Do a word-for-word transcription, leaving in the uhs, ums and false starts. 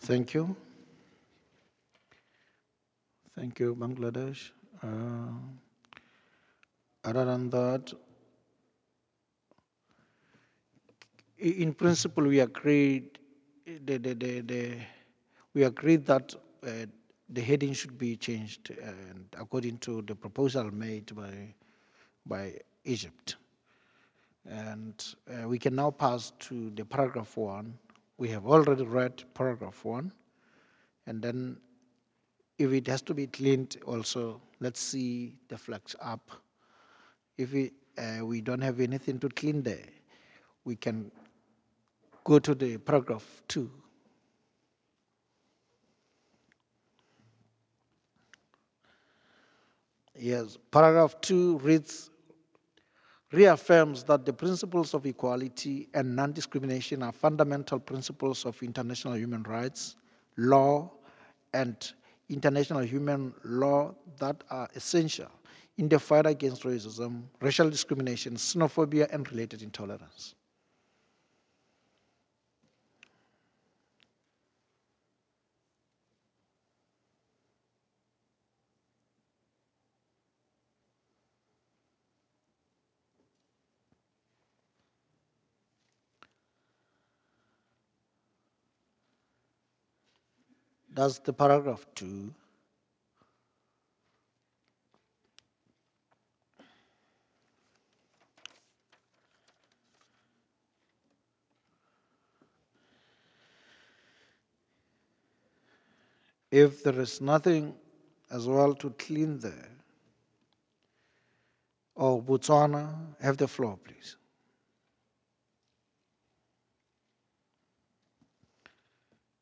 Thank you. Thank you, Bangladesh. Uh, other than that, i- in principle, we agreed. The, the, the, the, we agreed that uh, the heading should be changed, and according to the proposal made by by Egypt. And uh, we can now pass to the paragraph one. We have already read paragraph one, and then if it has to be cleaned also, let's see the flags up. If we, uh, we don't have anything to clean there, we can go to the paragraph two. Yes, paragraph two reads, reaffirms that the principles of equality and non-discrimination are fundamental principles of international human rights, law, and international human law that are essential in the fight against racism, racial discrimination, xenophobia, and related intolerance. That's the paragraph two. If there is nothing as well to clean there, oh, Botswana, have the floor, please.